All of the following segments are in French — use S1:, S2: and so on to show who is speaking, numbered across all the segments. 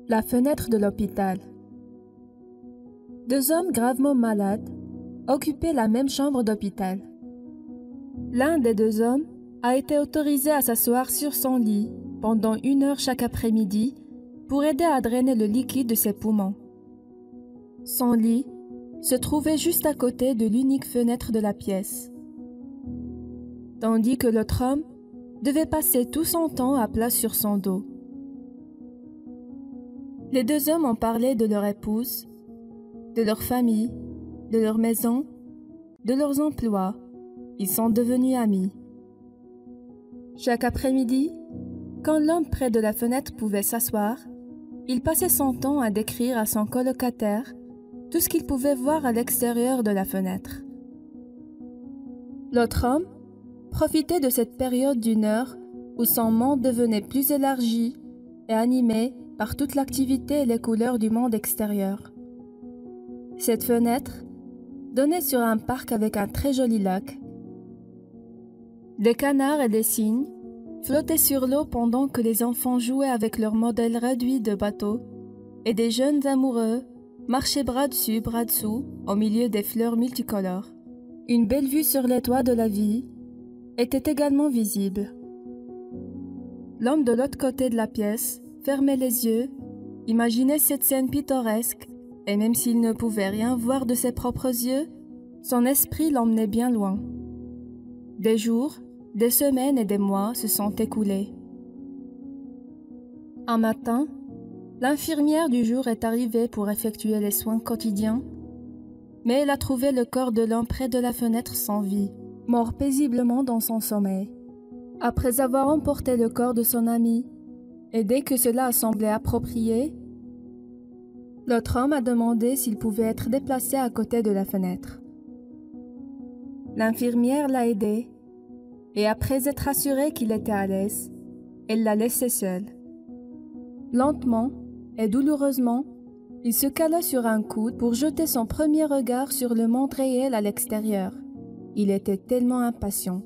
S1: La fenêtre de l'hôpital. Deux hommes gravement malades occupaient la même chambre d'hôpital. L'un des deux hommes a été autorisé à s'asseoir sur son lit pendant 1 heure chaque après-midi pour aider à drainer le liquide de ses poumons. Son lit se trouvait juste à côté de l'unique fenêtre de la pièce, tandis que l'autre homme devait passer tout son temps à plat sur son dos. Les deux hommes ont parlé de leur épouse, de leur famille, de leur maison, de leurs emplois. Ils sont devenus amis. Chaque après-midi, quand l'homme près de la fenêtre pouvait s'asseoir, il passait son temps à décrire à son colocataire tout ce qu'il pouvait voir à l'extérieur de la fenêtre. L'autre homme profitait de cette période d'1 heure où son monde devenait plus élargi et animé par toute l'activité et les couleurs du monde extérieur. Cette fenêtre donnait sur un parc avec un très joli lac. Des canards et des cygnes flottaient sur l'eau pendant que les enfants jouaient avec leurs modèles réduits de bateaux et des jeunes amoureux marchaient bras dessus, bras dessous au milieu des fleurs multicolores. Une belle vue sur les toits de la ville était également visible. L'homme de l'autre côté de la pièce fermait les yeux, imaginait cette scène pittoresque, et même s'il ne pouvait rien voir de ses propres yeux, son esprit l'emmenait bien loin. Des jours, des semaines et des mois se sont écoulés. Un matin, l'infirmière du jour est arrivée pour effectuer les soins quotidiens, mais elle a trouvé le corps de l'homme près de la fenêtre sans vie, mort paisiblement dans son sommeil. Après avoir emporté le corps de son ami, et dès que cela a semblé approprié, l'autre homme a demandé s'il pouvait être déplacé à côté de la fenêtre. L'infirmière l'a aidé, et après être assurée qu'il était à l'aise, elle l'a laissé seul. Lentement et douloureusement, il se cala sur un coude pour jeter son premier regard sur le monde réel à l'extérieur. Il était tellement impatient.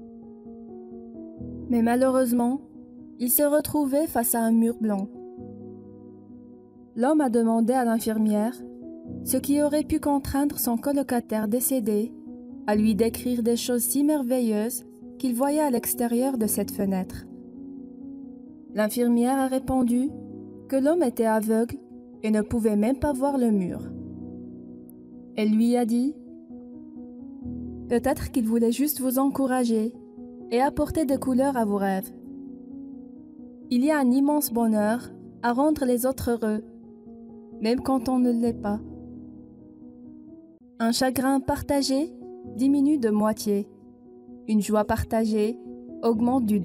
S1: Mais malheureusement, il se retrouvait face à un mur blanc. L'homme a demandé à l'infirmière ce qui aurait pu contraindre son colocataire décédé à lui décrire des choses si merveilleuses qu'il voyait à l'extérieur de cette fenêtre. L'infirmière a répondu que l'homme était aveugle et ne pouvait même pas voir le mur. Elle lui a dit « Peut-être qu'il voulait juste vous encourager et apporter des couleurs à vos rêves. Il y a un immense bonheur à rendre les autres heureux, même quand on ne l'est pas. Un chagrin partagé diminue de moitié. Une joie partagée augmente du double. »